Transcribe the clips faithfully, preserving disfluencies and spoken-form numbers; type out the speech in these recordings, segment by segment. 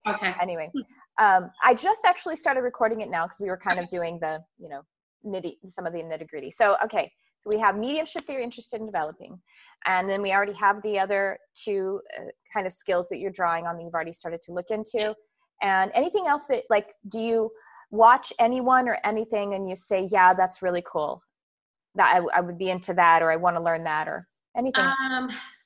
Okay. Anyway, um, I just actually started recording it now because we were kind of doing the, you know, nitty, some of the nitty gritty. So, okay. So we have mediumship that you're interested in developing. And then we already have the other two uh, kind of skills that you're drawing on that you've already started to look into. And anything else that, like, do you watch anyone or anything and you say, yeah, that's really cool, that I, I would be into that, or I want to learn that, or anything? Um,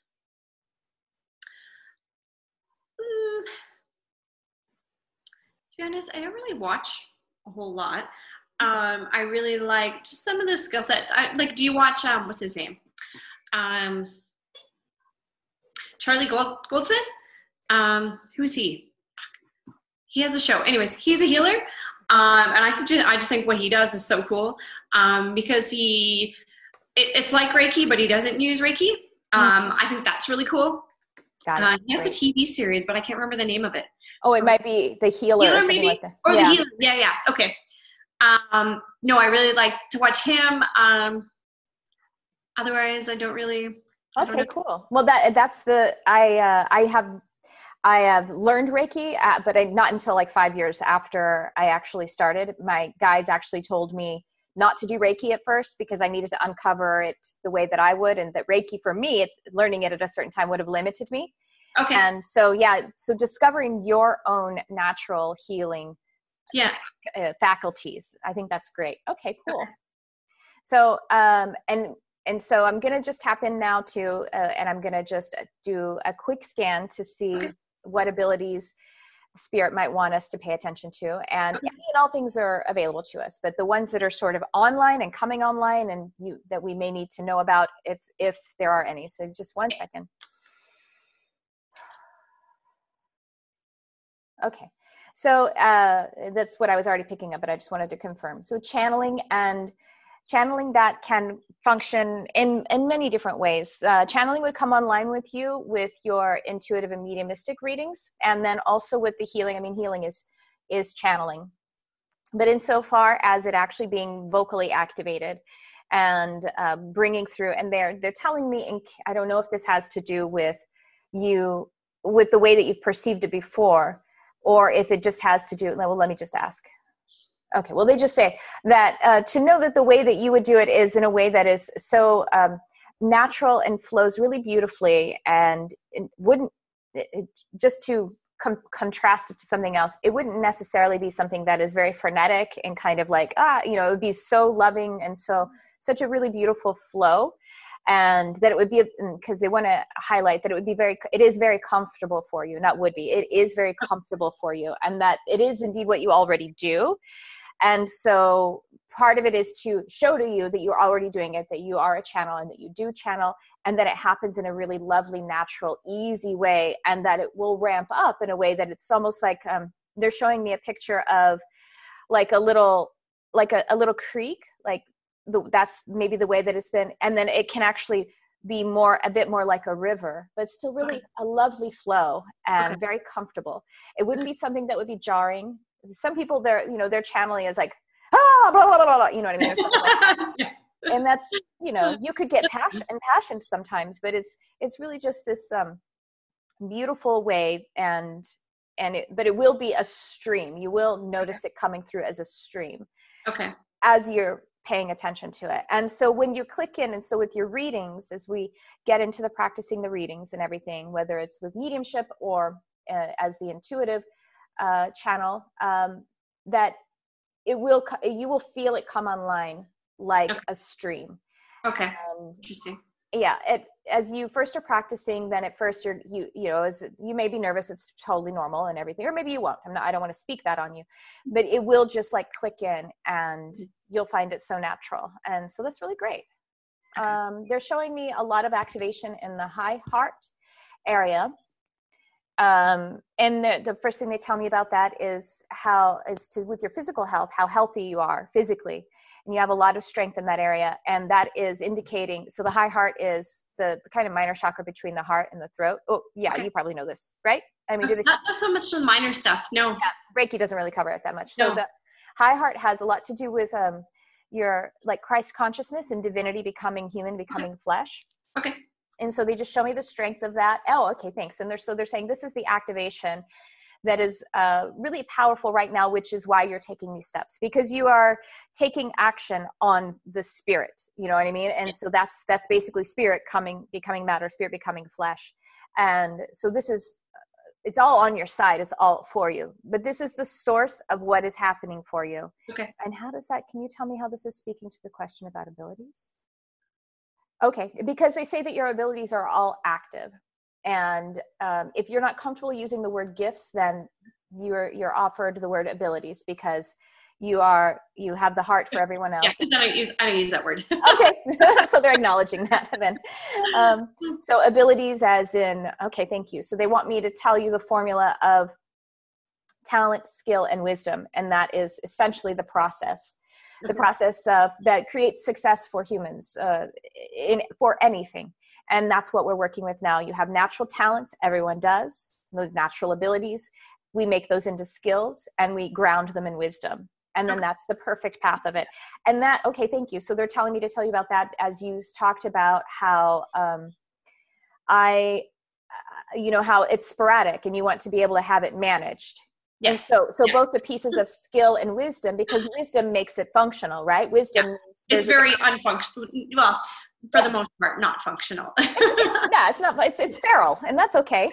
mm, to be honest, I don't really watch a whole lot. Um, I really like just some of the skill set. I, like, do you watch, um, what's his name? Um, Charlie Gold, Goldsmith? Um, who is he? He has a show. Anyways, he's a healer. Um, and I think just, I just think what he does is so cool. Um, because he, it, it's like Reiki, but he doesn't use Reiki. Um, I think that's really cool. Got it. Uh, he has Great. a T V series, but I can't remember the name of it. Oh, it might be The Healer, Healer or something maybe? like that. Or Yeah. The Healer. Yeah, yeah. Okay. Um, no, I really like to watch him. Um, otherwise, I don't really. I don't Okay, know. cool. Well, that that's the I uh, I have I have learned Reiki, uh, but I, not until like five years after I actually started. My guides actually told me not to do Reiki at first because I needed to uncover it the way that I would, and that Reiki for me, it, learning it at a certain time would have limited me. Okay. And so, yeah, so discovering your own natural healing Yeah. uh, faculties, I think that's great. Okay, cool. Okay. So, um, and and so I'm gonna just tap in now to, uh, and I'm gonna just do a quick scan to see Okay. what abilities Spirit might want us to pay attention to. And Okay. any and all things are available to us, but the ones that are sort of online and coming online, and you that we may need to know about, if if there are any. So just one second. Okay. So uh, that's what I was already picking up, but I just wanted to confirm. So channeling and channeling that can function in, in many different ways. Uh, channeling would come online with you with your intuitive and mediumistic readings, and then also with the healing. I mean, healing is is channeling, but insofar as it actually being vocally activated and uh, bringing through, and they're they're telling me, and I don't know if this has to do with you, with the way that you've perceived it before, or if it just has to do, well, let me just ask. Okay, well, they just say that uh, to know that the way that you would do it is in a way that is so um, natural and flows really beautifully, and it wouldn't, it, just to com- contrast it to something else, it wouldn't necessarily be something that is very frenetic and kind of like, ah, you know, it would be so loving and so, such a really beautiful flow. And that it would be, because they want to highlight that it would be very, it is very comfortable for you, not would be, it is very comfortable for you, and that it is indeed what you already do. And so part of it is to show to you that you're already doing it, that you are a channel and that you do channel, and that it happens in a really lovely, natural, easy way, and that it will ramp up in a way that it's almost like um, they're showing me a picture of like a little, like a, a little creek, like the, that's maybe the way that it's been. And then it can actually be more, a bit more like a river, but still really a lovely flow and Okay. very comfortable. It wouldn't be something that would be jarring. Some people, they're, you know, their channeling is like, ah, blah, blah, blah, blah, you know what I mean? Or something like that. Yeah. And that's, you know, you could get passion and passion sometimes, but it's, it's really just this um, beautiful way. And, and it, but it will be a stream. You will notice Okay. it coming through as a stream Okay. as you're paying attention to it. And so when you click in, and so with your readings, as we get into the practicing the readings and everything, whether it's with mediumship or uh, as the intuitive uh, channel, um, that it will, you will feel it come online like Okay. a stream. Okay. And Interesting. yeah, it, as you first are practicing, then at first you're, you, you know, as you may be nervous, it's totally normal and everything, or maybe you won't. I'm not, I don't want to speak that on you, but it will just like click in and you'll find it so natural. And so that's really great. Okay. Um, they're showing me a lot of activation in the high heart area. Um, and the, the first thing they tell me about that is how, is to, with your physical health, how healthy you are physically. And you have a lot of strength in that area. And that is indicating, so the high heart is the, the kind of minor chakra between the heart and the throat. Oh yeah, Okay. You probably know this, right? I mean, Uh, do this. Not, not so much the minor stuff. No. Yeah, Reiki doesn't really cover it that much. No. So the high heart has a lot to do with um, your like Christ consciousness and divinity becoming human, becoming Okay. flesh. Okay. And so they just show me the strength of that. Oh, okay, thanks. And they're, so they're saying this is the activation that is uh, really powerful right now, which is why you're taking these steps, because you are taking action on the spirit, you know what I mean? And so that's, that's basically spirit coming, becoming matter, spirit becoming flesh. And so this is, it's all on your side. It's all for you, but this is the source of what is happening for you. Okay. And how does that, can you tell me how this is speaking to the question about abilities? Okay. Because they say that your abilities are all active. And um, if you're not comfortable using the word gifts, then you're, you're offered the word abilities, because you are, you have the heart for everyone else. Yeah, I don't use, I don't use that word. Okay. So they're acknowledging that then. Um, so abilities as in, okay, thank you. So they want me to tell you the formula of talent, skill, and wisdom. And that is essentially the process, the Okay. process of that creates success for humans uh, in, for anything. And that's what we're working with now. You have natural talents. Everyone does. Those natural abilities. We make those into skills and we ground them in wisdom. And then that's the perfect path of it. And that, okay, thank you. So they're telling me to tell you about that, as you talked about how um, I, uh, you know, how it's sporadic and you want to be able to have it managed. Yes. And so, so Yeah. both the pieces of skill and wisdom, because wisdom makes it functional, right? Wisdom. Yeah. Means It's very unfunctional. Well, for yeah. the most part, not functional. it's, it's, yeah, it's not, it's, it's feral, and that's okay.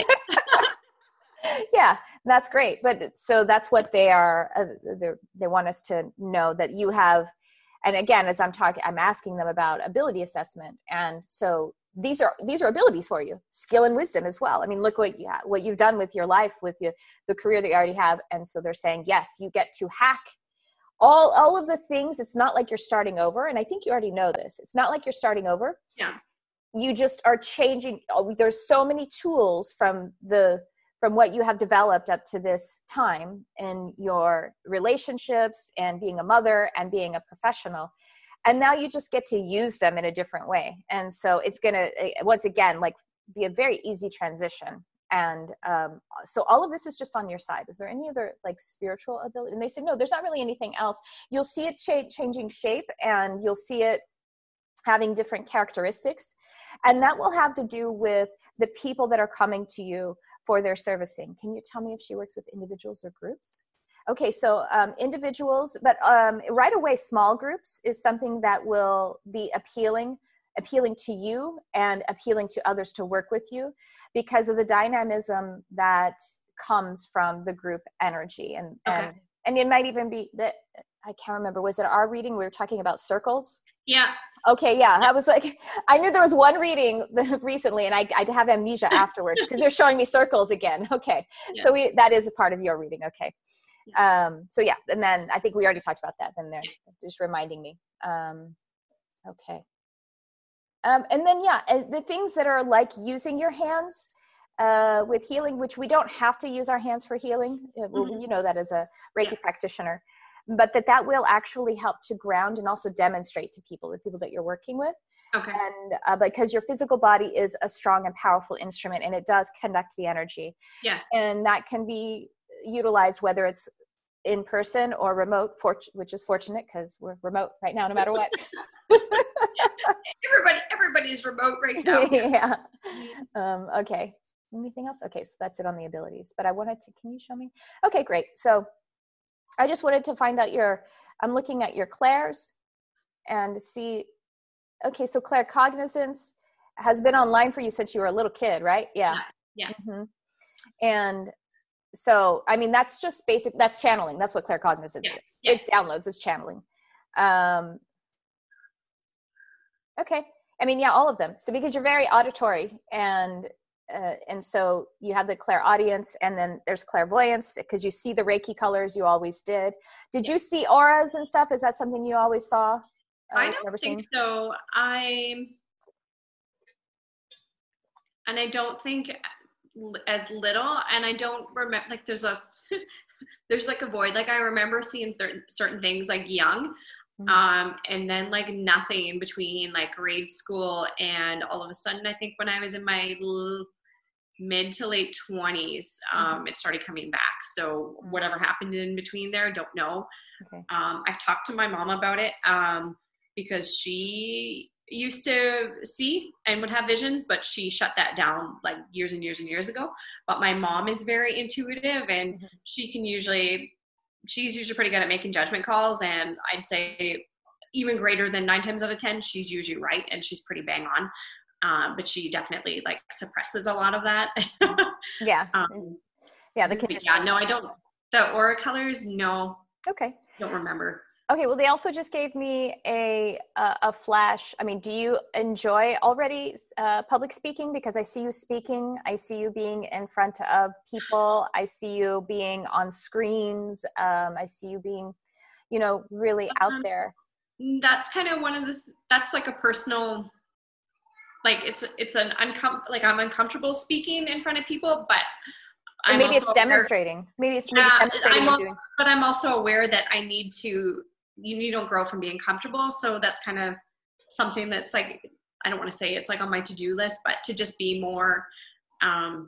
Yeah, that's great. But so that's what they are. Uh, they want us to know that you have, and again, as I'm talking, I'm asking them about ability assessment. And so these are, these are abilities for you, skill and wisdom as well. I mean, look what you have, what you've done with your life, with your, the career that you already have. And so they're saying, yes, you get to hack all, all of the things. It's not like you're starting over. And I think you already know this. It's not like you're starting over. Yeah. You just are changing. There's so many tools from the, from what you have developed up to this time in your relationships and being a mother and being a professional. And now you just get to use them in a different way. And so it's going to, once again, like be a very easy transition. And um, so all of this is just on your side. Is there any other like spiritual ability? And they say, no, there's not really anything else. You'll see it cha- changing shape, and you'll see it having different characteristics. And that will have to do with the people that are coming to you for their servicing. Can you tell me if she works with individuals or groups? Okay, so um, individuals, but um, right away, small groups is something that will be appealing, appealing to you and appealing to others to work with you, because of the dynamism that comes from the group energy. And Okay. and and it might even be that, I can't remember, was it our reading? We were talking about circles. Yeah. Okay, yeah, I was like, I knew there was one reading recently, and I I have amnesia afterwards because they're showing me circles again. Okay, Yeah. so we, that is a part of your reading. Okay, yeah. um, so yeah, and then I think we already talked about that. Then they're just reminding me. Um, okay, um, and then yeah, the things that are like using your hands uh, with healing, which we don't have to use our hands for healing. Well, mm-hmm. You know that as a Reiki yeah. practitioner. But that that will actually help to ground and also demonstrate to people, the people that you're working with. Okay. And uh, because your physical body is a strong and powerful instrument, and it does conduct the energy. Yeah. And that can be utilized whether it's in person or remote, for, which is fortunate because we're remote right now, no matter what. Everybody, everybody's remote right now. Yeah. Um, okay. Anything else? Okay. So that's it on the abilities. But I wanted to, can you show me? Okay, great. So I just wanted to find out your, I'm looking at your clairs and see, okay, so claircognizance has been online for you since you were a little kid, right? Yeah. Yeah. Mm-hmm. And so, I mean, that's just basic, that's channeling. That's what claircognizance yeah. is. Yeah. It's downloads, it's channeling. Um, okay. I mean, yeah, all of them. So because you're very auditory, and Uh, and so you have the clairaudience, and then there's clairvoyance because you see the Reiki colors. You always did. Did you see auras and stuff? Is that something you always saw? Uh, I don't think seen? so. I, and I don't think as little, and I don't remember, like there's a, there's like a void. Like I remember seeing th- certain things like young, mm-hmm. um, and then like nothing between like grade school and all of a sudden, I think when I was in my l- mid to late twenties, um, mm-hmm. it started coming back. So mm-hmm. whatever happened in between there, don't know. Okay. Um, I've talked to my mom about it, um, because she used to see and would have visions, but she shut that down like years and years and years ago. But my mom is very intuitive, and mm-hmm. she can usually, she's usually pretty good at making judgment calls. And I'd say even greater than nine times out of ten, she's usually right, and she's pretty bang on. Um, but she definitely like suppresses a lot of that. yeah. Um, yeah. The yeah, no, I don't, the aura colors, no. Okay. Don't remember. Okay, well, they also just gave me a a, a flash. I mean, do you enjoy already uh, public speaking? Because I see you speaking. I see you being in front of people. I see you being on screens. Um, I see you being, you know, really out um, there. That's kind of one of the, that's like a personal, like it's, it's an uncom like I'm uncomfortable speaking in front of people, but I'm maybe it's demonstrating. Aware, maybe it's, maybe yeah, it's demonstrating. I'm you're also, doing. But I'm also aware that I need to, you, you don't grow from being comfortable. So that's kind of something that's like, I don't want to say it's like on my to-do list, but to just be more, um,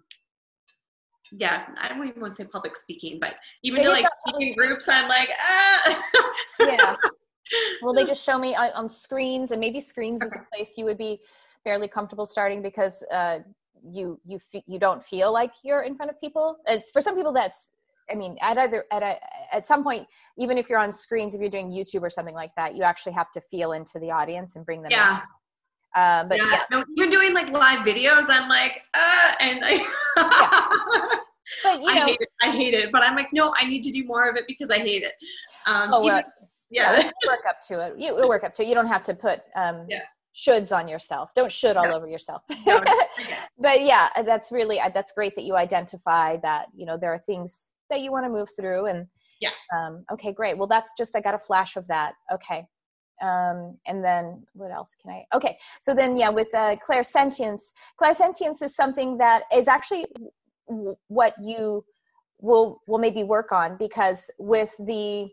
yeah, I don't even want to say public speaking, but even maybe to like speaking groups, I'm like, ah. yeah. Well, they just show me on, on screens, and maybe screens okay. is a place you would be fairly comfortable starting because uh, you you f- you don't feel like you're in front of people. It's for some people that's, I mean, at either at a at some point, even if you're on screens, if you're doing YouTube or something like that, you actually have to feel into the audience and bring them yeah. in. Uh, but yeah, yeah. No, even doing like live videos, I'm like, uh, and I, yeah. But you know, I hate it. I hate it. But I'm like, no, I need to do more of it because I hate it. Um, oh well, even, yeah, yeah we'll work up to it. You we'll work up to it. You don't have to put um, yeah. shoulds on yourself. Don't should all no. over yourself. no, but yeah, that's really that's great that you identify that, you know, there are things that you want to move through. And yeah. Um, okay, great. Well, that's just, I got a flash of that. Okay. Um, and then what else can I, okay. So then, yeah, with uh, clairsentience, clairsentience is something that is actually w- what you will, will maybe work on, because with the,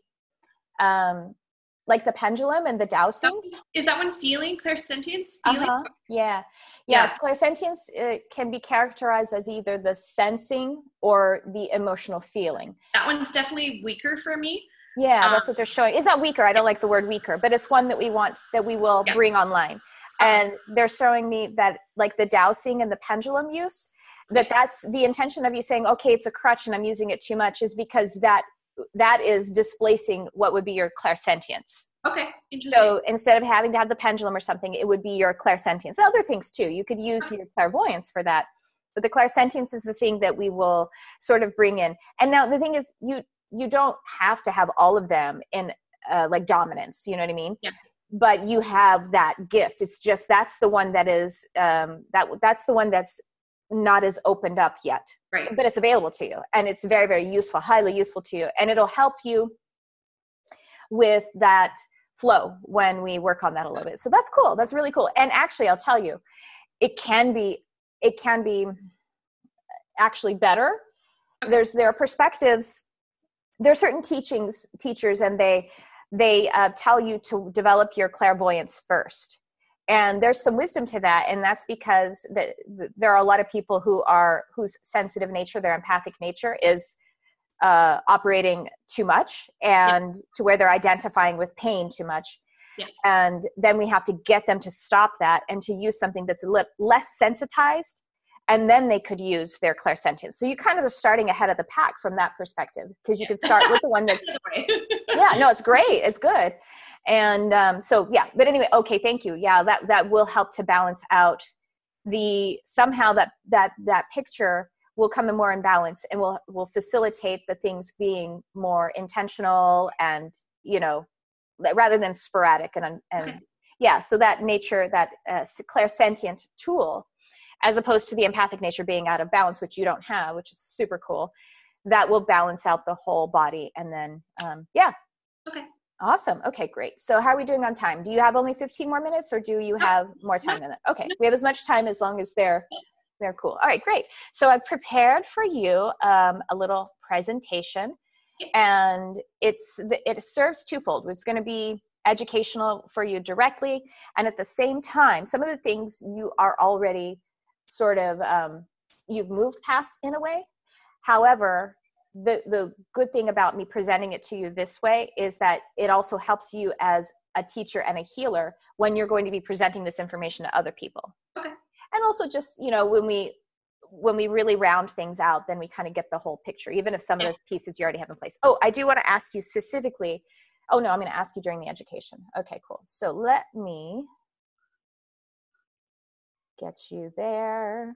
um, like the pendulum and the dowsing. Is that one feeling, clairsentience? Feeling? Uh-huh. Yeah. Yes. Yeah. Clairsentience uh, can be characterized as either the sensing or the emotional feeling. That one's definitely weaker for me. Yeah, um, that's what they're showing. It's not weaker. I don't like the word weaker, but it's one that we want, that we will yeah. bring online. And they're showing me that like the dowsing and the pendulum use, that that's the intention of you saying, okay, it's a crutch and I'm using it too much, is because that that is displacing what would be your clairsentience. Okay, interesting. So instead of having to have the pendulum or something, it would be your clairsentience. Other things too. You could use your clairvoyance for that. But the clairsentience is the thing that we will sort of bring in. And now the thing is, you you don't have to have all of them in uh, like dominance, you know what I mean? Yeah. But you have that gift. It's just, that's the one that is, um, that that's the one that's not as opened up yet. Right. But it's available to you. And it's very, very useful, highly useful to you. And it'll help you with that flow when we work on that a little bit. So that's cool. That's really cool. And actually, I'll tell you, it can be, it can be actually better. Okay. There's, there are perspectives. There are certain teachings, teachers, and they, they uh, tell you to develop your clairvoyance first. And there's some wisdom to that. And that's because the, the, there are a lot of people who are, whose sensitive nature, their empathic nature is uh, operating too much, and yeah. to where they're identifying with pain too much. Yeah. And then we have to get them to stop that and to use something that's a little less sensitized. And then they could use their clairsentience. So you kind of are starting ahead of the pack from that perspective, because you can start with the one that's, yeah, no, it's great. It's good. And um, so, yeah, but anyway, okay, thank you. Yeah, that, that will help to balance out the, somehow that, that, that picture will come in more in balance, and will, will facilitate the things being more intentional and, you know, rather than sporadic and, and okay. yeah. So that nature, that uh, clairsentient tool, as opposed to the empathic nature being out of balance, which you don't have, which is super cool, that will balance out the whole body. And then, um, yeah. Okay. Awesome. Okay, great. So how are we doing on time? Do you have only fifteen more minutes, or do you have more time than that? Okay. We have as much time as long as they're, they're cool. All right, great. So I've prepared for you um, a little presentation, and it's, it serves twofold. It's going to be educational for you directly. And at the same time, some of the things you are already sort of, um, you've moved past in a way. However, the, the good thing about me presenting it to you this way is that it also helps you as a teacher and a healer when you're going to be presenting this information to other people. Okay. And also just, you know, when we, when we really round things out, then we kind of get the whole picture, even if some yeah. of the pieces you already have in place. Oh, I do want to ask you specifically. Oh no, I'm going to ask you during the education. Okay, cool. So let me get you there.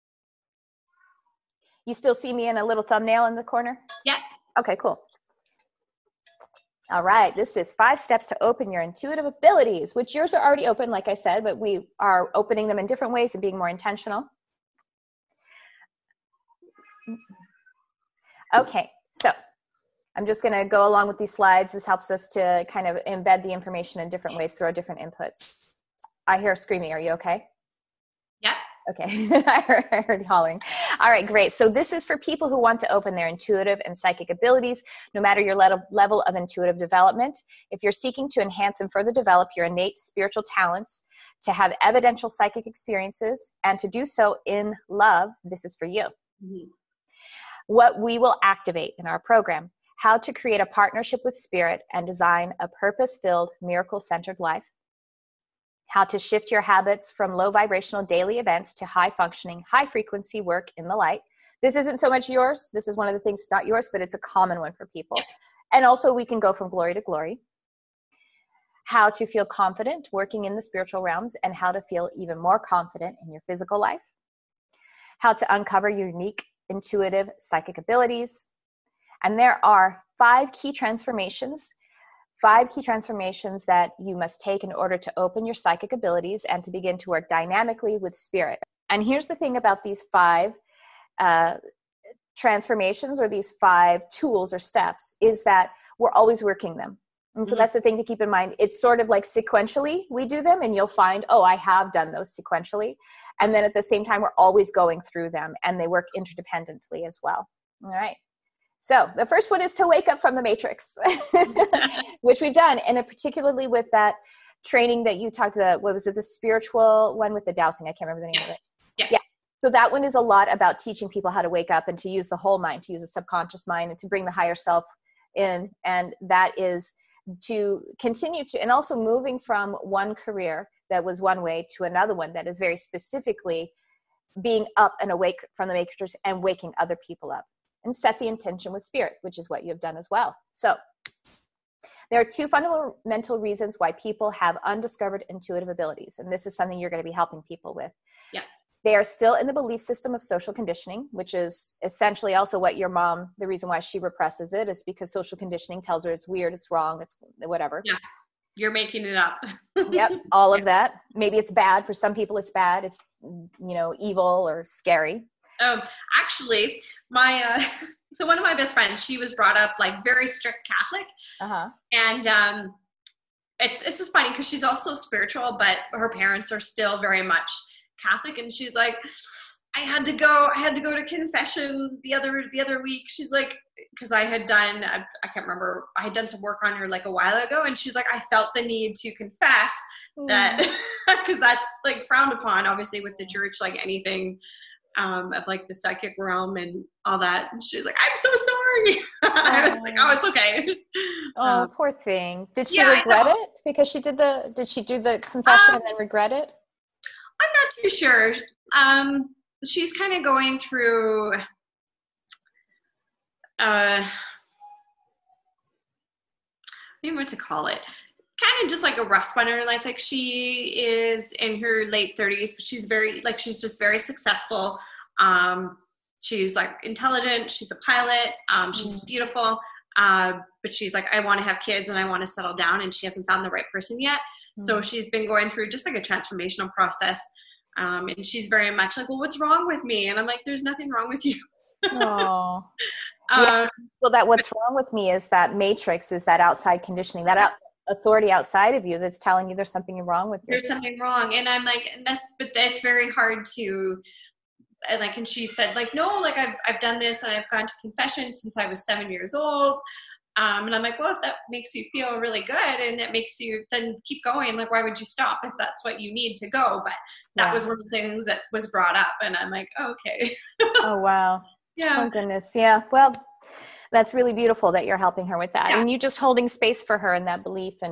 You still see me in a little thumbnail in the corner? Yeah. Okay, cool. All right, this is five steps to open your intuitive abilities, which yours are already open, like I said, but we are opening them in different ways and being more intentional. Okay, so I'm just going to go along with these slides. This helps us to kind of embed the information in different ways through our different inputs. I hear screaming. Are you okay? Yeah. Okay. I, heard, I heard hollering. All right, great. So this is for people who want to open their intuitive and psychic abilities, no matter your le- level of intuitive development. If you're seeking to enhance and further develop your innate spiritual talents, to have evidential psychic experiences, and to do so in love, this is for you. Mm-hmm. What we will activate in our program: how to create a partnership with spirit and design a purpose-filled, miracle-centered life; how to shift your habits from low vibrational daily events to high functioning, high frequency work in the light. This isn't so much yours. This is one of the things that's not yours, but it's a common one for people. Yep. And also we can go from glory to glory. How to feel confident working in the spiritual realms and how to feel even more confident in your physical life. How to uncover your unique intuitive psychic abilities. And there are five key transformations Five key transformations that you must take in order to open your psychic abilities and to begin to work dynamically with spirit. And here's the thing about these five uh, transformations, or these five tools or steps, is that we're always working them. And so mm-hmm. that's the thing to keep in mind. It's sort of like sequentially we do them, and you'll find, oh, I have done those sequentially. And then at the same time, we're always going through them, and they work interdependently as well. All right. So the first one is to wake up from the matrix, which we've done. And particularly with that training that you talked about, what was it, the spiritual one with the dowsing? I can't remember the name yeah. of it. Yeah. yeah. So that one is a lot about teaching people how to wake up and to use the whole mind, to use the subconscious mind, and to bring the higher self in. And that is to continue to, and also moving from one career that was one way to another one that is very specifically being up and awake from the matrix and waking other people up. And set the intention with spirit, which is what you've done as well. So there are two fundamental reasons why people have undiscovered intuitive abilities. And this is something you're going to be helping people with. Yeah. They are still in the belief system of social conditioning, which is essentially also what your mom, the reason why she represses it is because social conditioning tells her it's weird, it's wrong, it's whatever. Yeah. You're making it up. Yep. All of that. Maybe it's bad. For some people it's bad. It's, you know, evil or scary. Um, actually, my uh, so one of my best friends, she was brought up like very strict Catholic, uh-huh. and um, it's it's just funny because she's also spiritual, but her parents are still very much Catholic, and she's like, I had to go, I had to go to confession the other the other week. She's like, because I had done, I, I can't remember, I had done some work on her like a while ago, and she's like, I felt the need to confess mm. that because that's like frowned upon, obviously, with the church, like anything. Um, of like the psychic realm and all that. And she was like, I'm so sorry. I was like, oh, it's okay. Oh, um, poor thing. Did she yeah, regret it? Because she did the, did she do the confession um, and then regret it? I'm not too sure. Um, she's kind of going through, uh, I don't know what to call it. Kind of just like a rough spot in her life. Like she is in her late thirties, but she's very, like, she's just very successful. Um, she's like intelligent. She's a pilot. Um, she's mm-hmm. beautiful. Uh, but she's like, I want to have kids and I want to settle down, and she hasn't found the right person yet. Mm-hmm. So she's been going through just like a transformational process. Um, and she's very much like, well, what's wrong with me? And I'm like, there's nothing wrong with you. Oh, um, yeah. Well, that what's wrong with me is that matrix, is that outside conditioning, that out, authority outside of you that's telling you there's something wrong with you. There's something wrong. And I'm like, and that, but that's very hard to, and like, and she said like, no, like I've, I've done this and I've gone to confession since I was seven years old. Um, and I'm like, well, if that makes you feel really good and it makes you, then keep going. Like, why would you stop if that's what you need to go? But that yeah. was one of the things that was brought up. And I'm like, oh, okay. Oh, wow. Yeah. Oh, goodness. Yeah. Well, that's really beautiful that you're helping her with that. Yeah. And you just holding space for her in that belief and,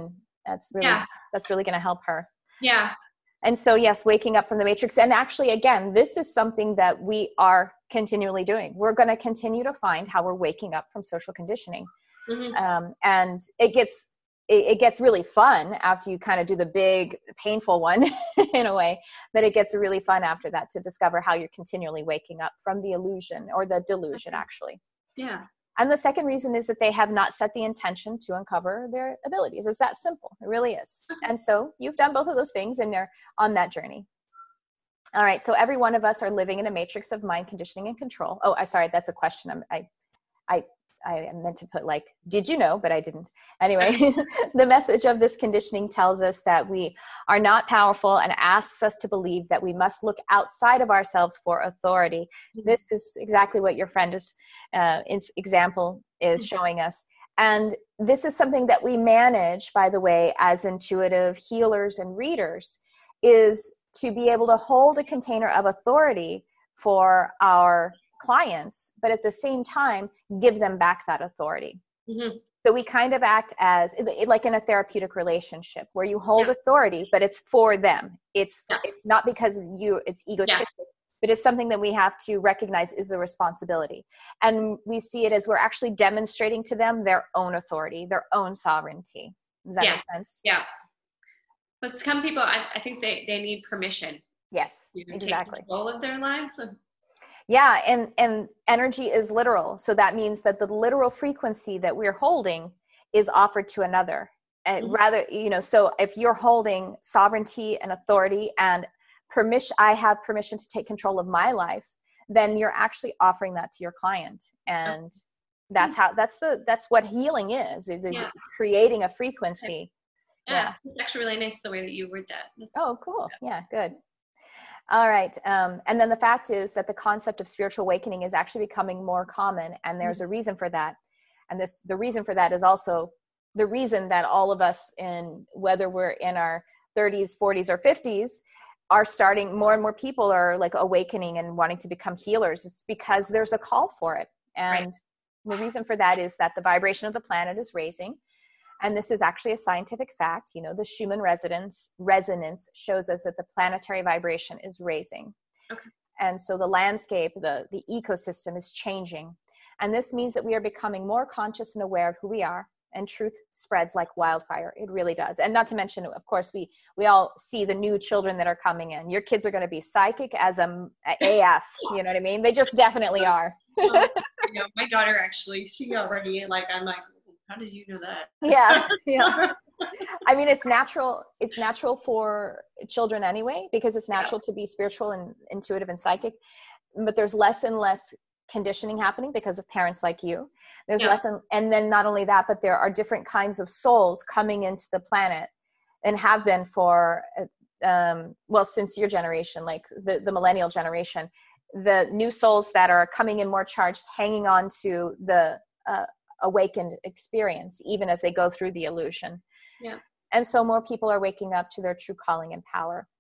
That's really, yeah. that's really going to help her. Yeah. And so, yes, waking up from the matrix. And actually, again, this is something that we are continually doing. We're going to continue to find how we're waking up from social conditioning. Mm-hmm. Um, and it gets, it, it gets really fun after you kind of do the big, painful one in a way, but it gets really fun after that to discover how you're continually waking up from the illusion or the delusion, actually. Yeah. And the second reason is that they have not set the intention to uncover their abilities. It's that simple. It really is. And so you've done both of those things and they're on that journey. All right. So every one of us are living in a matrix of mind conditioning and control. Oh, I sorry. That's a question. I'm, I, I, I meant to put like, did you know? But I didn't. Anyway, the message of this conditioning tells us that we are not powerful and asks us to believe that we must look outside of ourselves for authority. Mm-hmm. This is exactly what your friend is, uh, example is mm-hmm. showing us. And this is something that we manage, by the way, as intuitive healers and readers, is to be able to hold a container of authority for our clients, but at the same time, give them back that authority. Mm-hmm. So we kind of act as like in a therapeutic relationship where you hold yeah. authority, but it's for them. It's yeah. it's not because you, it's egotistic, yeah. but it's something that we have to recognize is a responsibility. And we see it as we're actually demonstrating to them their own authority, their own sovereignty. Does that yeah. make sense? Yeah. But some people, I, I think they, they need permission. Yes, to exactly. Take control of their lives. So. Yeah, and, and energy is literal. So that means that the literal frequency that we're holding is offered to another. And mm-hmm. rather, you know, so if you're holding sovereignty and authority and permission, I have permission to take control of my life, then you're actually offering that to your client. And okay. that's how, that's the, that's what healing is. It is yeah. creating a frequency. Yeah. yeah. It's actually really nice the way that you word that. That's, oh, cool. Yeah, yeah good. All right. Um, and then the fact is that the concept of spiritual awakening is actually becoming more common. And there's a reason for that. And this, the reason for that is also the reason that all of us in, whether we're in our thirties, forties, or fifties, are starting, more and more people are like awakening and wanting to become healers. It's because there's a call for it. And right. the reason for that is that the vibration of the planet is raising. And this is actually a scientific fact. You know, the Schumann resonance resonance shows us that the planetary vibration is raising. Okay. And so the landscape, the, the ecosystem is changing. And this means that we are becoming more conscious and aware of who we are. And truth spreads like wildfire. It really does. And not to mention, of course, we, we all see the new children that are coming in. Your kids are going to be psychic as a, a AF. You know what I mean? They just definitely are. Well, you know, my daughter actually, she already, like, I'm like, how did you know that? Yeah, yeah. I mean, it's natural. It's natural for children anyway, because it's natural yeah. to be spiritual and intuitive and psychic. But there's less and less conditioning happening because of parents like you. There's yeah. less, and, and then not only that, but there are different kinds of souls coming into the planet, and have been for, um, well, since your generation, like the, the millennial generation, the new souls that are coming in more charged, hanging on to the uh, awakened experience, even as they go through the illusion. Yeah. And so more people are waking up to their true calling and power.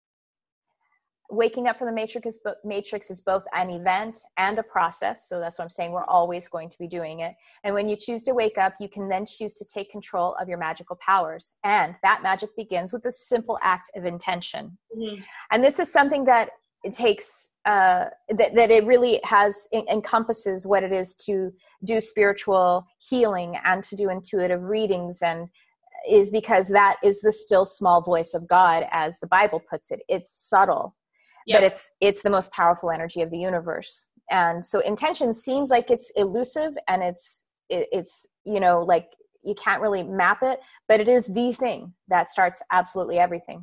Waking up from the matrix is, bo- matrix is both an event and a process. So that's what I'm saying. We're always going to be doing it. And when you choose to wake up, you can then choose to take control of your magical powers. And that magic begins with a simple act of intention. Mm-hmm. And this is something that it takes, uh, that, that it really has, it encompasses what it is to do spiritual healing and to do intuitive readings, and is because that is the still small voice of God, as the Bible puts it. It's subtle, yeah. but it's, it's the most powerful energy of the universe. And so intention seems like it's elusive, and it's, it, it's, you know, like you can't really map it, but it is the thing that starts absolutely everything.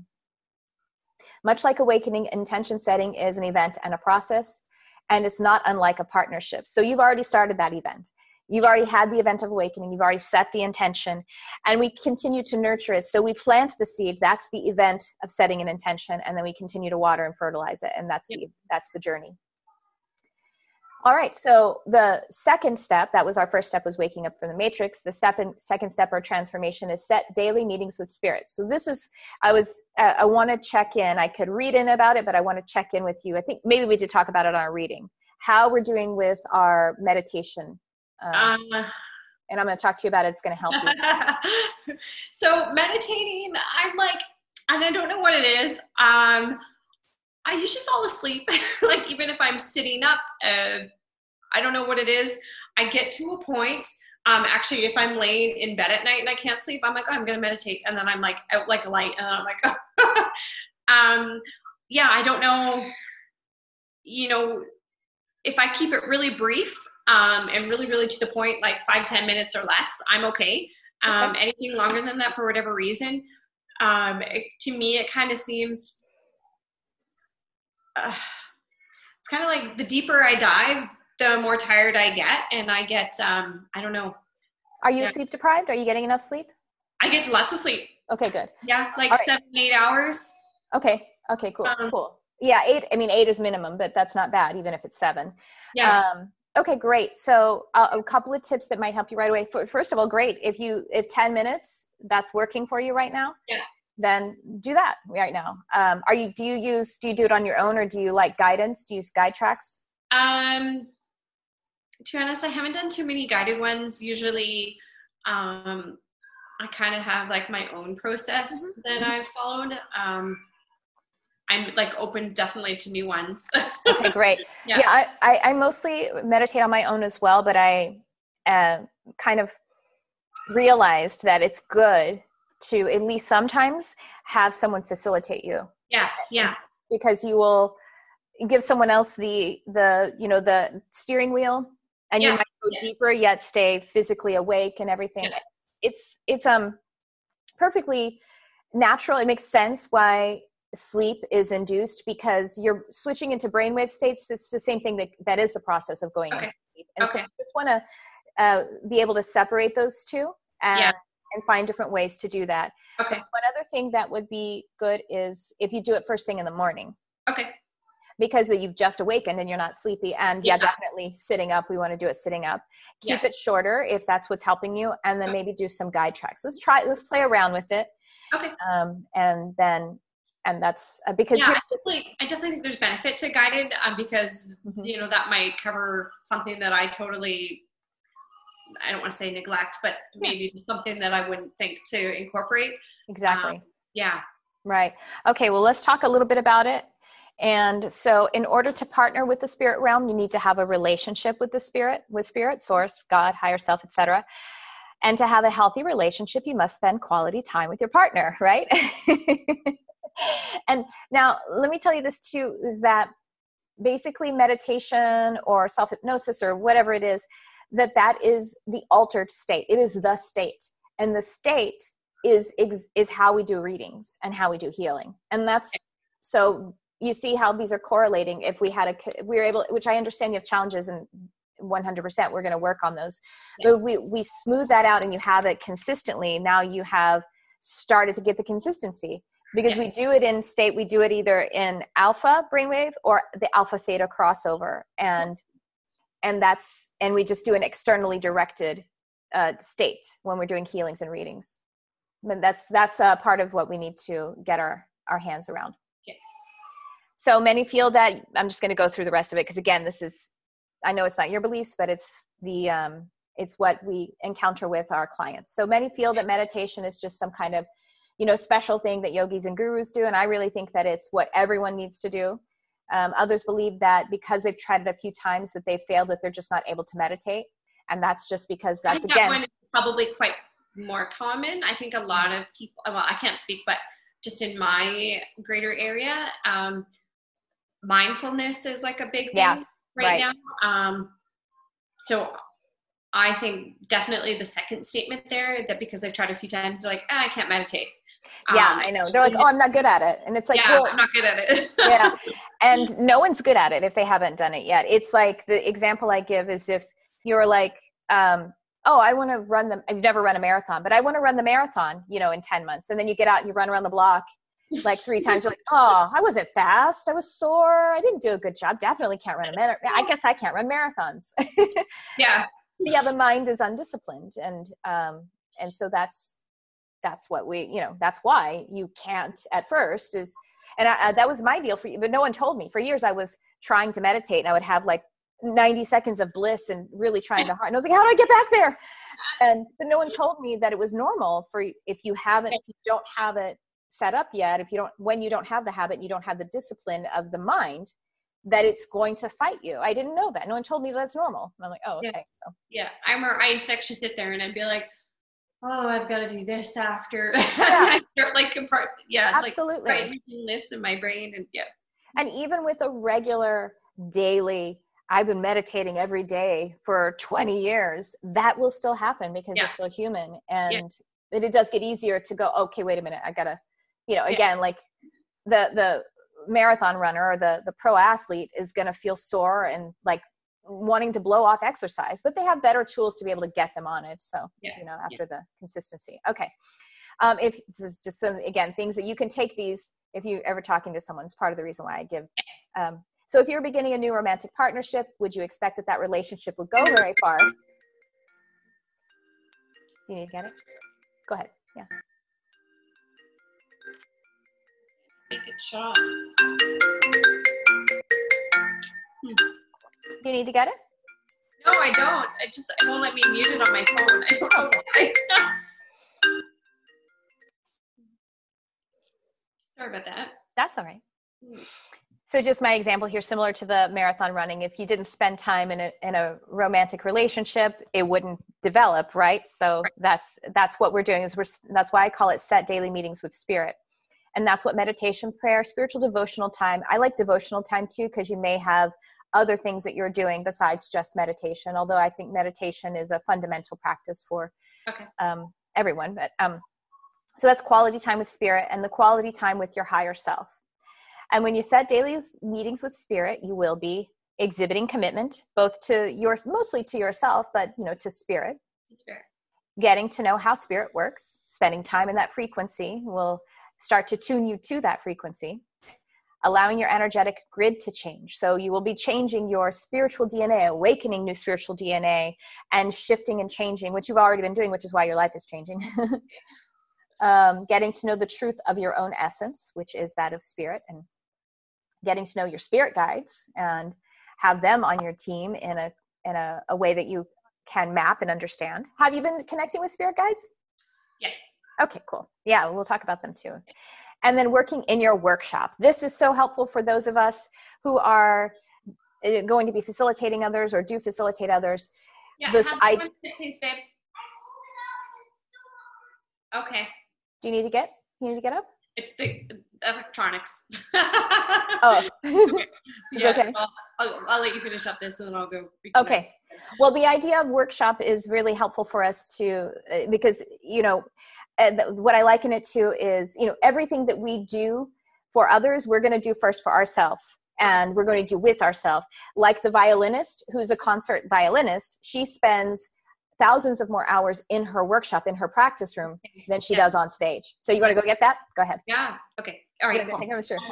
Much like awakening, intention setting is an event and a process, and it's not unlike a partnership. So you've already started that event. You've already had the event of awakening. You've already set the intention, and we continue to nurture it. So we plant the seed. That's the event of setting an intention, and then we continue to water and fertilize it, and that's yep. the that's the journey. All right. So the second step, that was our first step, was waking up from the matrix. The step in, second step or transformation is set daily meetings with spirits. So this is, I was, uh, I want to check in. I could read in about it, but I want to check in with you. I think maybe we did talk about it on our reading, how we're doing with our meditation. Um, um and I'm going to talk to you about it. It's going to help you. So meditating, I'm like, and I don't know what it is. Um, I usually fall asleep, like even if I'm sitting up, uh, I don't know what it is. I get to a point, um, actually, if I'm laying in bed at night and I can't sleep, I'm like, oh, I'm going to meditate. And then I'm like out like a light, and I'm like, oh. um, yeah, I don't know, you know, if I keep it really brief, um, and really, really to the point, like five, ten minutes or less, I'm okay. Um, Okay. Anything longer than that, for whatever reason, um, it, to me, it kind of seems, uh, it's kind of like the deeper I dive, the more tired I get. And I get, um, I don't know. Are you Yeah. sleep deprived? Are you getting enough sleep? I get lots of sleep. Okay, good. Yeah. Like All right. seven, eight hours. Okay. Okay, cool. Um, cool. Yeah. Eight, I mean, eight is minimum, but that's not bad, even if it's seven. Yeah. Um, okay, great. So uh, a couple of tips that might help you right away. First of all, great. If you, if ten minutes, that's working for you right now. Yeah. Then do that right now. Um, are you, do you use, do you do it on your own, or do you like guidance? Do you use guide tracks? Um, to be honest, I haven't done too many guided ones. Usually, um, I kind of have like my own process mm-hmm. that I've followed. Um, I'm like open definitely to new ones. Okay, great. Yeah, yeah I, I, I mostly meditate on my own as well, but I uh, kind of realized that it's good to at least sometimes have someone facilitate you. Yeah, yeah. Because you will give someone else the, the you know, the steering wheel, and yeah. you might go yeah. deeper yet stay physically awake and everything. Yeah. It's, it's um perfectly natural. It makes sense why sleep is induced, because you're switching into brainwave states. It's the same thing that, that is the process of going okay. into sleep. And okay. so I just want to uh, be able to separate those two and, yeah. and find different ways to do that. Okay. But one other thing that would be good is if you do it first thing in the morning. Okay. Because that you've just awakened and you're not sleepy. And yeah, yeah definitely sitting up. We want to do it sitting up. Keep yeah. it shorter if that's what's helping you. And then okay. maybe do some guide tracks. Let's try, let's play around with it. Okay. Um, and then, and that's uh, because yeah, I definitely, I definitely think there's benefit to guided um, because, mm-hmm. you know, that might cover something that I totally, I don't want to say neglect, but maybe yeah. something that I wouldn't think to incorporate. Exactly. Um, yeah. Right. Okay. Well, let's talk a little bit about it. And so in order to partner with the spirit realm, you need to have a relationship with the spirit, with spirit, source, God, higher self, et cetera. And to have a healthy relationship, you must spend quality time with your partner, right? And now let me tell you this too, is that basically meditation or self-hypnosis or whatever it is, that that is the altered state. It is the state. And the state is, is how we do readings and how we do healing. And that's, so you see how these are correlating. If we had a, we were able, which I understand you have challenges, and one hundred percent we're going to work on those, yeah. but we, we smooth that out and you have it consistently. Now you have started to get the consistency. Because yeah. we do it in state, we do it either in alpha brainwave or the alpha theta crossover. And, and that's, and we just do an externally directed uh, state when we're doing healings and readings. And that's, that's a part of what we need to get our, our hands around. Yeah. So many feel that, I'm just going to go through the rest of it. Cause again, this is, I know it's not your beliefs, but it's the, um, it's what we encounter with our clients. So many feel that meditation is just some kind of, you know, special thing that yogis and gurus do. And I really think that it's what everyone needs to do. Um, others believe that because they've tried it a few times that they've failed, that they're just not able to meditate. And that's just because that's, I think again, that one is probably quite more common. I think a lot of people, well, I can't speak, but just in my greater area, um, mindfulness is like a big thing yeah, right, right now. Um, so I think definitely the second statement there, that because they've tried a few times, they're like, oh, I can't meditate. Yeah, um, I know. They're like, oh, I'm not good at it. And it's like, yeah, well, I'm not good at it. yeah. And no one's good at it if they haven't done it yet. It's like the example I give is if you're like, um, oh, I want to run the, I've never run a marathon, but I want to run the marathon, you know, in ten months. And then you get out and you run around the block like three times. You're like, oh, I wasn't fast. I was sore. I didn't do a good job. Definitely can't run a marathon. I guess I can't run marathons. Yeah. Yeah. The mind is undisciplined. And, um, and so that's, that's what we, you know, that's why you can't at first is, and I, I, that was my deal for you, but no one told me. For years I was trying to meditate and I would have like ninety seconds of bliss and really trying to hard. And I was like, how do I get back there? And, but no one told me that it was normal for, if you haven't, if you don't have it set up yet, if you don't, when you don't have the habit, you don't have the discipline of the mind, that it's going to fight you. I didn't know that. No one told me that's normal. And I'm like, oh, okay. Yeah. So yeah, I remember I used to actually sit there and I'd be like, oh, I've got to do this after. Yeah. like, part, yeah, absolutely. Like, right, making lists in my brain, and yeah. And even with a regular daily, I've been meditating every day for twenty years, that will still happen because yeah. you're still human. And yeah. it does get easier to go, okay, wait a minute. I gotta, you know, again, yeah. like the, the marathon runner or the, the pro athlete is going to feel sore and like wanting to blow off exercise, but they have better tools to be able to get them on it. So, yeah. you know, after yeah. the consistency. Okay. Um, if this is just some, again, things that you can take these, if you're ever talking to someone, it's part of the reason why I give, um, so if you're beginning a new romantic partnership, would you expect that that relationship would go very far? Do you need to get it? Go ahead. Yeah. Make it shot. Hmm. Do you need to get it? No, I don't. I just, it won't let me mute it on my phone. I don't know why. Sorry about that. That's all right. Hmm. So just my example here, similar to the marathon running, if you didn't spend time in a, in a romantic relationship, it wouldn't develop, right? So right. that's, that's what we're doing is we're, that's why I call it set daily meetings with spirit. And that's what meditation, prayer, spiritual devotional time. I like devotional time too, because you may have other things that you're doing besides just meditation. Although I think meditation is a fundamental practice for okay. um, everyone. But um, so that's quality time with spirit and the quality time with your higher self. And when you set daily meetings with spirit, you will be exhibiting commitment, both to your, mostly to yourself, but, you know, to spirit. To spirit. Getting to know how spirit works, spending time in that frequency will start to tune you to that frequency, allowing your energetic grid to change. So you will be changing your spiritual D N A, awakening new spiritual D N A, and shifting and changing, which you've already been doing, which is why your life is changing. um, getting to know the truth of your own essence, which is that of spirit, and getting to know your spirit guides and have them on your team in a in a, a way that you can map and understand. Have you been connecting with spirit guides? Yes. Okay, cool. Yeah, we'll talk about them too. And then working in your workshop. This is so helpful for those of us who are going to be facilitating others or do facilitate others. Yeah, this, have I, please, babe. Okay. Do you need to get? You need to get up? It's the electronics. Oh, okay. Yeah, okay. I'll, I'll, I'll let you finish up this and then I'll go. Okay. Well, the idea of workshop is really helpful for us to, uh, because, you know, uh, what I liken it to is, you know, everything that we do for others, we're going to do first for ourselves. And we're going to do with ourselves. Like the violinist, who's a concert violinist, she spends thousands of more hours in her workshop, in her practice room, than she yeah. does on stage. So you want to go get that? Go ahead. Yeah. Okay. All right. Cool. Take them, sure.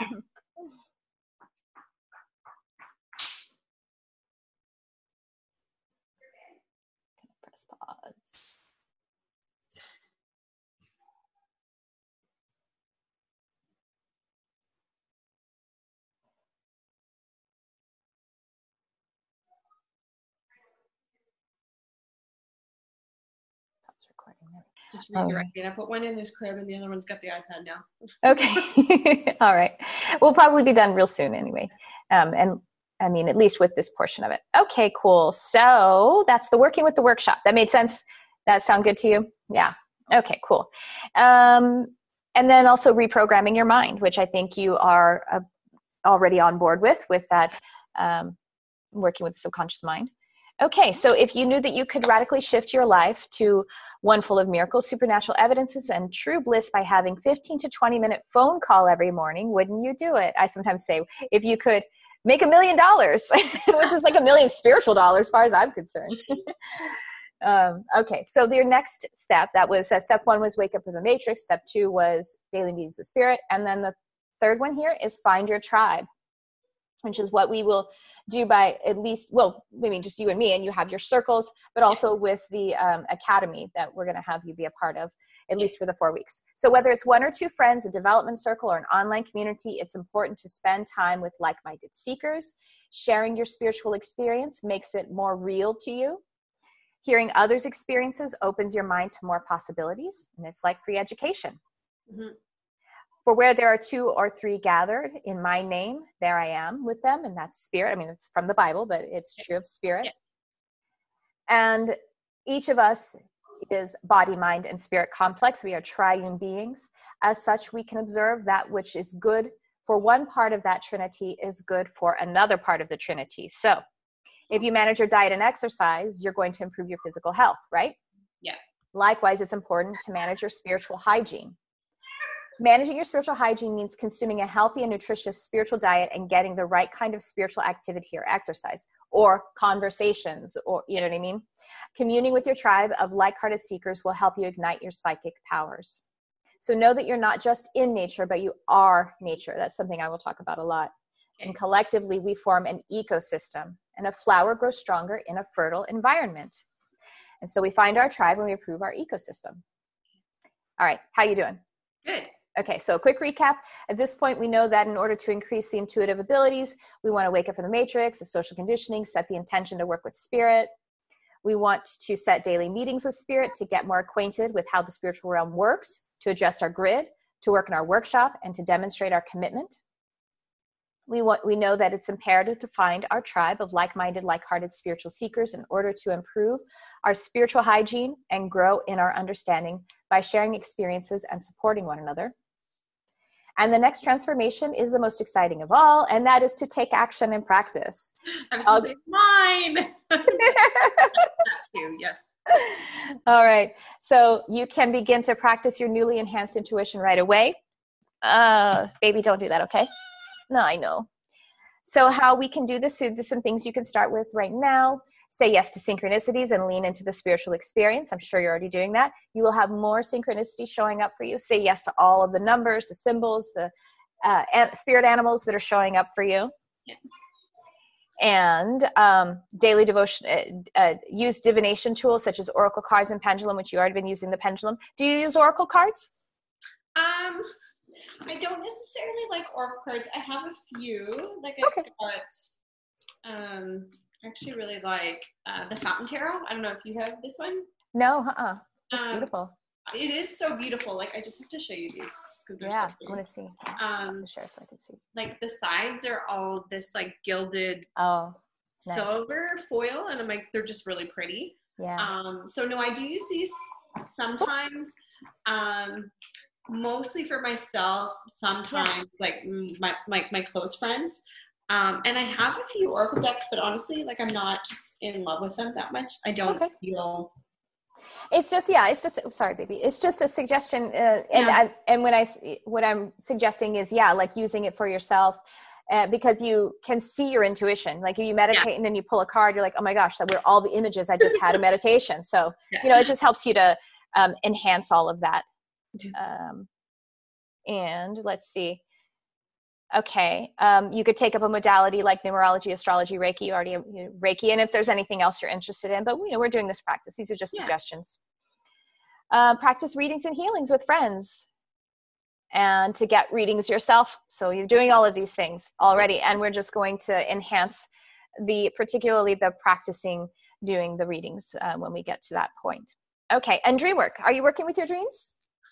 Press pause. Recording there. Just redirecting. Um, I put one in this crib and the other one's got the iPad now. Okay. All right. We'll probably be done real soon anyway. Um, and I mean, at least with this portion of it. Okay, cool. So that's the working with the workshop. That made sense? That sound good to you? Yeah. Okay, cool. Um, and then also reprogramming your mind, which I think you are uh, already on board with, with that um, working with the subconscious mind. Okay, so if you knew that you could radically shift your life to one full of miracles, supernatural evidences, and true bliss by having fifteen to twenty minute phone call every morning, wouldn't you do it? I sometimes say, if you could make a million dollars, which is like a million spiritual dollars as far as I'm concerned. um, okay, so your next step, that was, uh, step one was wake up with a matrix. Step two was daily meetings with spirit. And then the third one here is find your tribe, which is what we will do by at least, well, I mean, just you and me, and you have your circles, but also with the um, academy that we're going to have you be a part of, at least for the four weeks. So whether it's one or two friends, a development circle, or an online community, it's important to spend time with like-minded seekers. Sharing your spiritual experience makes it more real to you. Hearing others' experiences opens your mind to more possibilities, and it's like free education. Mm-hmm. For where there are two or three gathered in my name, there I am with them, and that's spirit. I mean, it's from the Bible, but it's true of spirit. Yeah. And each of us is body, mind, and spirit complex. We are triune beings. As such, we can observe that which is good for one part of that Trinity is good for another part of the Trinity. So if you manage your diet and exercise, you're going to improve your physical health, right? Yeah. Likewise, it's important to manage your spiritual hygiene. Managing your spiritual hygiene means consuming a healthy and nutritious spiritual diet and getting the right kind of spiritual activity or exercise or conversations, or, you know what I mean? Communing with your tribe of like-hearted seekers will help you ignite your psychic powers. So know that you're not just in nature, but you are nature. That's something I will talk about a lot. And collectively, we form an ecosystem, and a flower grows stronger in a fertile environment. And so we find our tribe when we improve our ecosystem. All right, how you doing? Good. Okay, so a quick recap. At this point, we know that in order to increase the intuitive abilities, we want to wake up from the matrix of social conditioning, set the intention to work with spirit. We want to set daily meetings with spirit to get more acquainted with how the spiritual realm works, to adjust our grid, to work in our workshop, and to demonstrate our commitment. We want, we know that it's imperative to find our tribe of like-minded, like-hearted spiritual seekers in order to improve our spiritual hygiene and grow in our understanding by sharing experiences and supporting one another. And the next transformation is the most exciting of all, and that is to take action and practice. I was going to say mine. That too, yes. All right. So you can begin to practice your newly enhanced intuition right away. Uh, baby, don't do that, okay? No, I know. So how we can do this, so there's some things you can start with right now. Say yes to synchronicities and lean into the spiritual experience. I'm sure you're already doing that. You will have more synchronicity showing up for you. Say yes to all of the numbers, the symbols, the uh, spirit animals that are showing up for you. Yeah. And um, daily devotion, uh, uh, use divination tools such as oracle cards and pendulum, which you already been using the pendulum. Do you use oracle cards? Um, I don't necessarily like oracle cards. I have a few. Like okay. I got, um, I actually really like uh, the Fountain Tarot. I don't know if you have this one. No, uh-uh. It's um, beautiful. It is so beautiful. Like I just have to show you these. Just cause they're yeah, so I want to see. Um, I have to share so I can see. Like the sides are all this like gilded oh, nice. silver foil, and I'm like they're just really pretty. Yeah. Um. So no, I do use these sometimes. Um. Mostly for myself. Sometimes yeah. like my my my close friends. Um, and I have a few oracle decks, but honestly, like I'm not just in love with them that much. I don't okay. feel. It's just yeah. It's just sorry, baby. It's just a suggestion, uh, and yeah. I, and when I what I'm suggesting is yeah, like using it for yourself, uh, because you can see your intuition. Like if you meditate yeah. and then you pull a card, you're like, oh my gosh, that were all the images I just had a meditation. So yeah. you know, it just helps you to um, enhance all of that. Um, and let's see. Okay. Um, you could take up a modality like numerology, astrology, Reiki, you already have you know, Reiki. And if there's anything else you're interested in, but you know, we're doing this practice. These are just yeah. suggestions. Uh, practice readings and healings with friends and to get readings yourself. So you're doing all of these things already. And we're just going to enhance the, particularly the practicing doing the readings uh, when we get to that point. Okay. And dream work. Are you working with your dreams?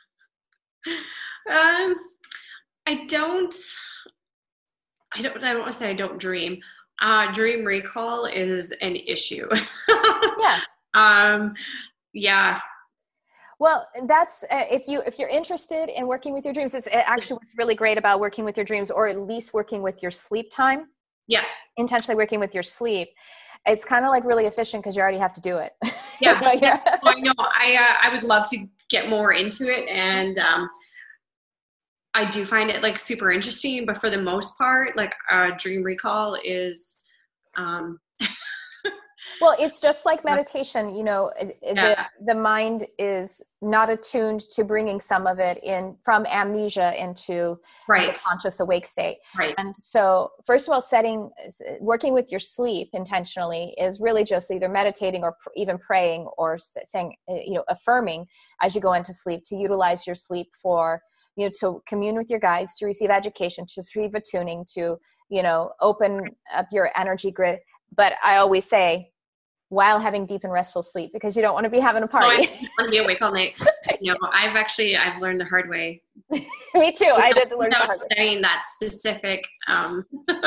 Um, I don't, I don't, I don't want to say I don't dream. Uh, dream recall is an issue. yeah. Um, yeah. Well, that's, uh, if you, if you're interested in working with your dreams, it's actually what's really great about working with your dreams, or at least working with your sleep time. Yeah. Intentionally working with your sleep. It's kind of like really efficient because you already have to do it. Yeah. yeah. I know. I, uh, I would love to get more into it. And, um, I do find it like super interesting, but for the most part, like uh, dream recall is, um, well, it's just like meditation, you know, yeah. the, the mind is not attuned to bringing some of it in from amnesia into right. the conscious awake state. Right. And so first of all, setting, working with your sleep intentionally is really just either meditating or pr- even praying or saying, you know, affirming as you go into sleep to utilize your sleep for, you know, to commune with your guides, to receive education, to receive attuning, to, you know, open up your energy grid. But I always say, while having deep and restful sleep, because you don't want to be having a party. Oh, I don't want to be awake all night. You know, I've actually, I've learned the hard way. Me too. I did learn the hard way. Studying that specific, um,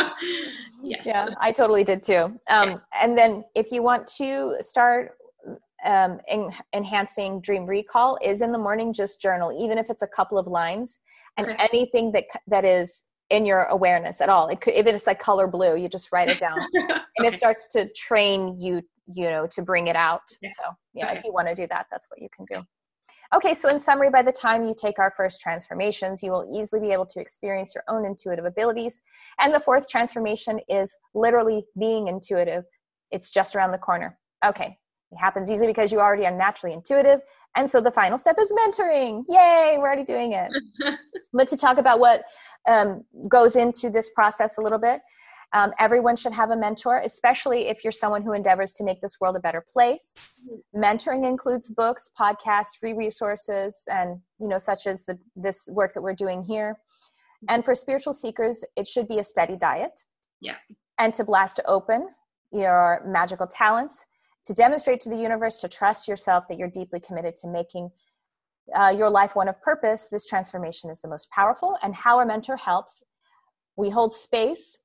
yes. Yeah, I totally did too. Um, yeah. And then if you want to start um, en- enhancing dream recall, is in the morning, just journal, even if it's a couple of lines, and okay. anything that that is in your awareness at all. It could, if it's like color blue, you just write it down, and okay. it starts to train you, you know, to bring it out. Yeah. So yeah, okay. if you want to do that, that's what you can do. Okay, so in summary, by the time you take our first transformations, you will easily be able to experience your own intuitive abilities. And the fourth transformation is literally being intuitive. It's just around the corner. Okay, it happens easily because you already are naturally intuitive. And so the final step is mentoring. Yay, we're already doing it. But to talk about what um, goes into this process a little bit, Um, everyone should have a mentor, especially if you're someone who endeavors to make this world a better place. Mentoring includes books, podcasts, free resources, and, you know, such as the, this work that we're doing here. And for spiritual seekers, it should be a steady diet. Yeah. And to blast open your magical talents, to demonstrate to the universe, to trust yourself that you're deeply committed to making uh, your life one of purpose. This transformation is the most powerful. And how a mentor helps, we hold space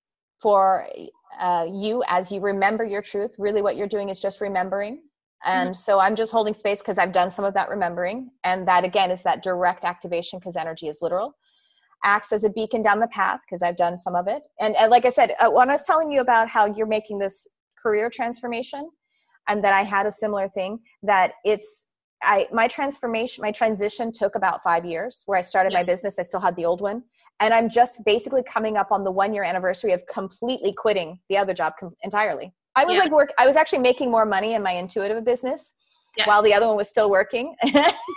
for uh, you as you remember your truth. Really what you're doing is just remembering. And mm-hmm. so I'm just holding space because I've done some of that remembering. And that, again, is that direct activation, because energy is literal. Acts as a beacon down the path, because I've done some of it. And, and like I said, uh, when I was telling you about how you're making this career transformation, and that I had a similar thing, that it's, I, my transformation, my transition took about five years where I started yeah. my business. I still had the old one. And I'm just basically coming up on the one year anniversary of completely quitting the other job com- entirely. I was yeah. like work. I was actually making more money in my intuitive business yeah. while the other one was still working. And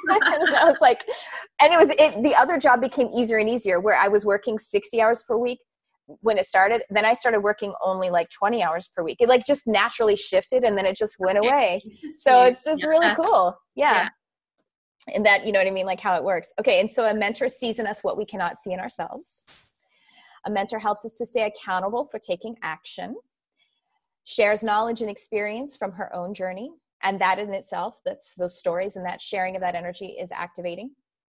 I was like, and it was, it, the other job became easier and easier, where I was working sixty hours per week when it started. Then I started working only like twenty hours per week. It like just naturally shifted, and then it just went away. So it's just yeah. really cool. Yeah. yeah. And that, you know what I mean? Like how it works. Okay. And so a mentor sees in us what we cannot see in ourselves. A mentor helps us to stay accountable for taking action, shares knowledge and experience from her own journey. And that in itself, that's those stories and that sharing of that energy is activating.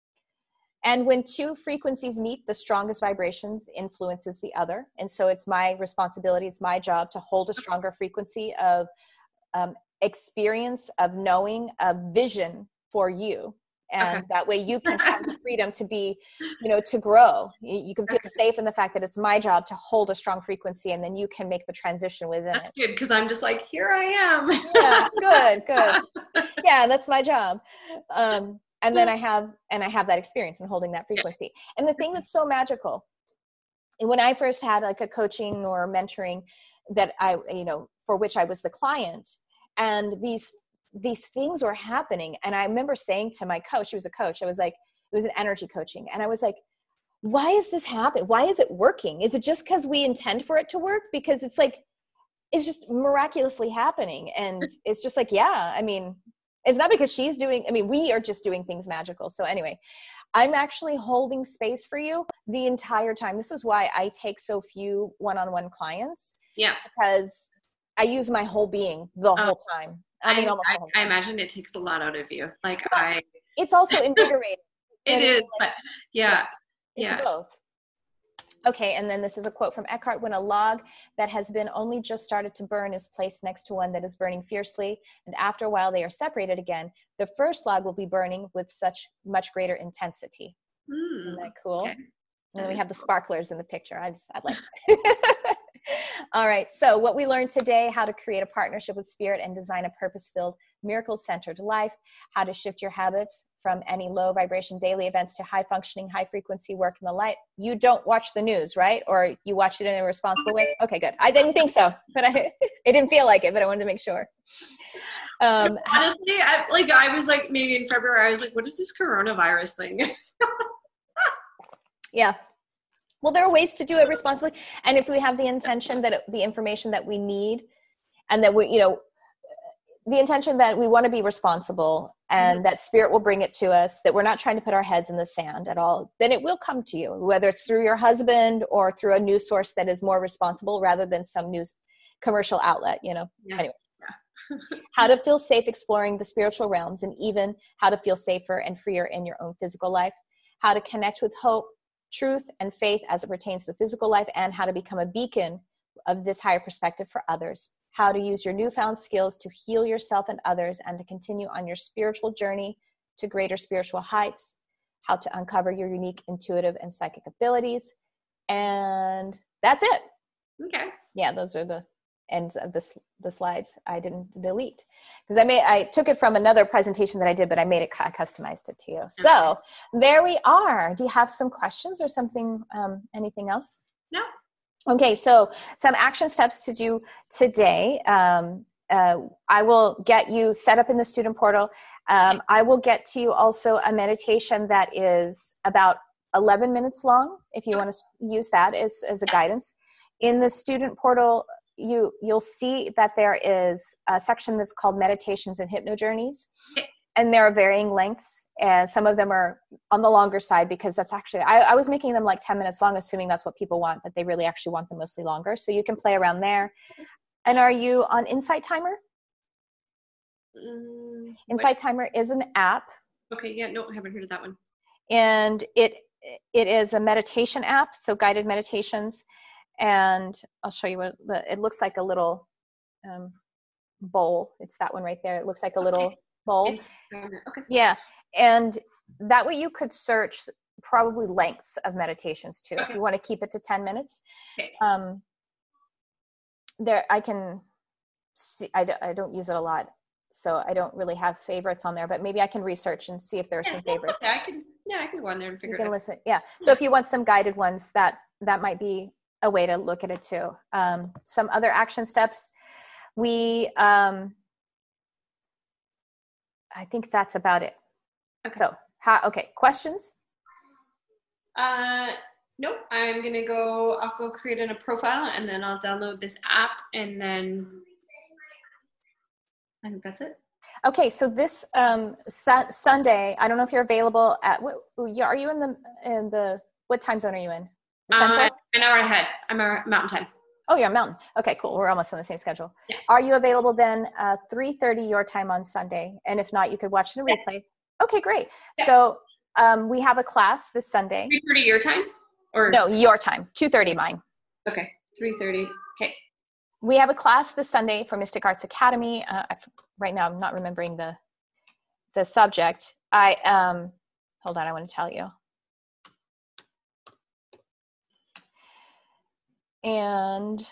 And when two frequencies meet, the strongest vibrations influences the other. And so it's my responsibility, it's my job to hold a stronger frequency of um, experience, of knowing, of vision for you. And okay. that way you can have the freedom to be, you know, to grow. You, you can feel okay. safe in the fact that it's my job to hold a strong frequency, and then you can make the transition within that's it. That's good, because I'm just like, here I am. Yeah, good, good. Yeah, that's my job. Um, and then I have, and I have that experience in holding that frequency. Yeah. And the thing that's so magical, when I first had like a coaching or mentoring that I, you know, for which I was the client, and these these things were happening. And I remember saying to my coach, she was a coach, I was like, it was an energy coaching. And I was like, why is this happening? Why is it working? Is it just because we intend for it to work? Because it's like, it's just miraculously happening. And it's just like, yeah, I mean, it's not because she's doing, I mean, we are just doing things magical. So anyway, I'm actually holding space for you the entire time. This is why I take so few one-on-one clients. Yeah. Because I use my whole being the oh. whole time. I mean, I, almost I, the whole time. I imagine it takes a lot out of you. Like well, I, it's also invigorating. It is, like, but yeah, yeah. It's yeah. both. Okay. And then this is a quote from Eckhart: when a log that has been only just started to burn is placed next to one that is burning fiercely, and after a while they are separated again, the first log will be burning with such much greater intensity. Mm, Isn't that cool? Okay. And then we have the sparklers in the picture. I just, I like that. All right. So what we learned today: how to create a partnership with spirit and design a purpose-filled, miracle-centered life, how to shift your habits from any low vibration daily events to high functioning, high frequency work in the light. You don't watch the news, right? Or you watch it in a responsible way? Okay, good. I didn't think so, but I, it didn't feel like it, but I wanted to make sure. Um, Honestly, I, like I was like, maybe in February, I was like, what is this coronavirus thing? Yeah. Well, there are ways to do it responsibly. And if we have the intention that it, the information that we need, and that we, you know, the intention that we want to be responsible, and mm-hmm. that spirit will bring it to us, that we're not trying to put our heads in the sand at all, then it will come to you, whether it's through your husband or through a news source that is more responsible rather than some news commercial outlet, you know. Yeah. Anyway. how to feel safe exploring the spiritual realms, and even how to feel safer and freer in your own physical life, how to connect with hope, truth, and faith as it pertains to physical life, and how to become a beacon of this higher perspective for others, how to use your newfound skills to heal yourself and others, and to continue on your spiritual journey to greater spiritual heights, how to uncover your unique intuitive and psychic abilities. And that's it. Okay. Yeah, those are the ends of this the slides. I didn't delete because I made I took it from another presentation that I did, but I made it I customized it to you. Okay. So there we are. Do you have some questions or something? Um, anything else? No. Okay, so some action steps to do today. Um, uh, I will get you set up in the student portal. Um, I will get to you also a meditation that is about eleven minutes long, if you want to use that as, as a guidance. In the student portal, you, you'll see that there is a section that's called Meditations and Hypno Journeys. And there are varying lengths, and some of them are on the longer side because that's actually, I, I was making them like ten minutes long, assuming that's what people want, but they really actually want them mostly longer. So you can play around there. And are you on Insight Timer? Mm, Insight Timer is an app. Okay, yeah, no, I haven't heard of that one. And it it is a meditation app, so guided meditations. And I'll show you what the, it looks like a little um, bowl. It's that one right there. It looks like a okay. little bowl. Okay. Yeah. And that way you could search probably lengths of meditations too, okay. if you want to keep it to ten minutes. Okay. Um, there, I can see, I, d- I don't use it a lot, so I don't really have favorites on there, but maybe I can research and see if there are yeah, some favorites. Yeah, I can, yeah, I can go on there and figure you can it out. listen. Yeah. So yeah. if you want some guided ones, that, that might be a way to look at it too. Um, some other action steps. We, um, I think that's about it. Okay. So, how, okay. Questions? Uh, nope. I'm going to go, I'll go create in a profile and then I'll download this app and then I think that's it. Okay. So this, um, su- Sunday, I don't know if you're available at, what, are you in the, in the, what time zone are you in? Uh, an hour ahead. I'm a mountain time. Oh, you're a mountain. Okay, cool. We're almost on the same schedule. Yeah. Are you available then uh, three thirty your time on Sunday? And if not, you could watch the replay. Yeah. Okay, great. Yeah. So um, we have a class this Sunday. three thirty your time? Or No, your time. two thirty mine. Okay, three thirty. Okay. We have a class this Sunday for Mystic Arts Academy. Uh, I, right now, I'm not remembering the the subject. I um, hold on, I want to tell you. And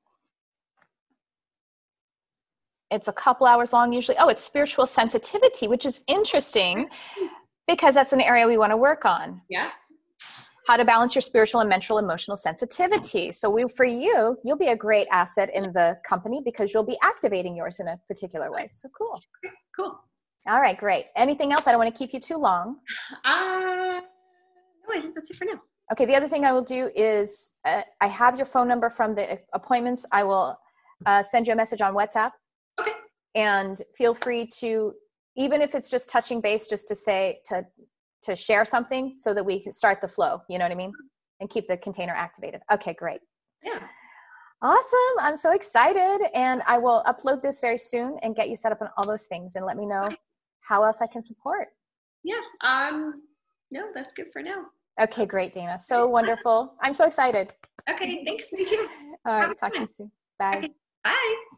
it's a couple hours long usually. Oh, it's spiritual sensitivity, which is interesting because that's an area we want to work on. Yeah. How to balance your spiritual and mental emotional sensitivity. So we, for you, you'll be a great asset in the company because you'll be activating yours in a particular way. So cool. Cool. All right, great. Anything else? I don't want to keep you too long. Uh, no, I think that's it for now. Okay, the other thing I will do is uh, I have your phone number from the appointments. I will uh, send you a message on WhatsApp. Okay. And feel free to, even if it's just touching base, just to say, to to share something so that we can start the flow, you know what I mean? And keep the container activated. Okay, great. Yeah. Awesome. I'm so excited. And I will upload this very soon and get you set up on all those things and let me know how else I can support. Yeah. Um. No, that's good for now. Okay, great, Dana. So wonderful. I'm so excited. Okay, thanks. Me too. All right, talk to you soon. Bye. Okay. Bye.